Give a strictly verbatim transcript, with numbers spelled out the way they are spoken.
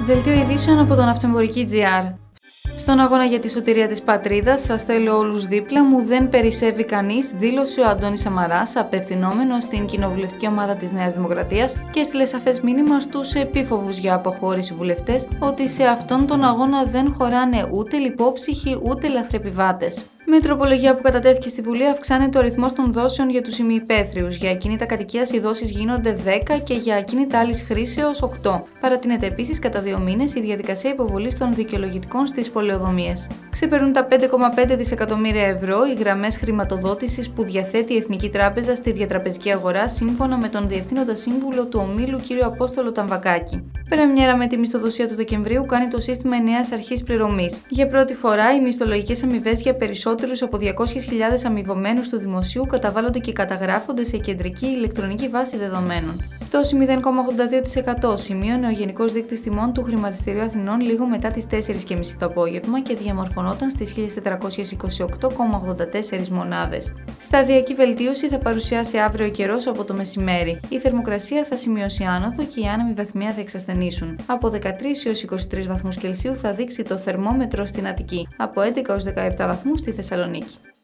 Δελτίο ειδήσεων από τον Ναυτεμπορική τζι αρ. Στον αγώνα για τη σωτηρία της πατρίδας, σας θέλω όλους δίπλα μου, δεν περισσεύει κανείς, δήλωσε ο Αντώνης Σαμαράς, απευθυνόμενος στην κοινοβουλευτική ομάδα της Νέας Δημοκρατίας και έστειλε σαφές μήνυμα στους επίφοβους για αποχώρηση βουλευτές ότι σε αυτόν τον αγώνα δεν χωράνε ούτε λιπόψυχοι ούτε λαθρεπιβάτες. Με τροπολογία που κατατέθηκε στη Βουλή, αυξάνεται ο αριθμός των δόσεων για τους ημιυπαίθριους. Για ακίνητα κατοικίας οι δόσεις γίνονται δέκα και για ακίνητα άλλης χρήσεως οκτώ. Παρατείνεται επίσης κατά δύο μήνες η διαδικασία υποβολής των δικαιολογητικών στις πολεοδομίες. Ξεπερνούν τα πέντε κόμμα πέντε δισεκατομμύρια ευρώ οι γραμμές χρηματοδότησης που διαθέτει η Εθνική Τράπεζα στη διατραπεζική αγορά, σύμφωνα με τον Διευθύνοντα Σύμβουλο του Ομίλου κ. Απόστολο Ταμβακάκη. Πρεμιέρα με τη μισθοδοσία του Δεκεμβρίου κάνει το σύστημα ενιαίας αρχής πληρωμής. Για πρώτη φορά, οι μισθολογικές αμοιβές για περισσότερους από διακόσιες χιλιάδες αμοιβωμένους του δημοσίου καταβάλλονται και καταγράφονται σε κεντρική ηλεκτρονική βάση δεδομένων. Πτώση μηδέν κόμμα ογδόντα δύο τοις εκατό σημείωνε ο Γενικός Δείκτης Τιμών του Χρηματιστηρίου Αθηνών λίγο μετά τις τέσσερις και μισή το απόγευμα και διαμορφωνόταν στις χίλια τετρακόσιες είκοσι οκτώ κόμμα ογδόντα τέσσερα μονάδες. Σταδιακή βελτίωση θα παρουσιάσει αύριο ο καιρός από το μεσημέρι. Η θερμοκρασία θα σημειώσει άνοδο και οι άνεμοι βαθμία θα εξασθενήσουν. Από δεκατρείς έως είκοσι τρεις βαθμούς Κελσίου θα δείξει το θερμόμετρο στην Αττική, από έντεκα έως δεκαεπτά βαθμούς στη Θεσσαλονίκη.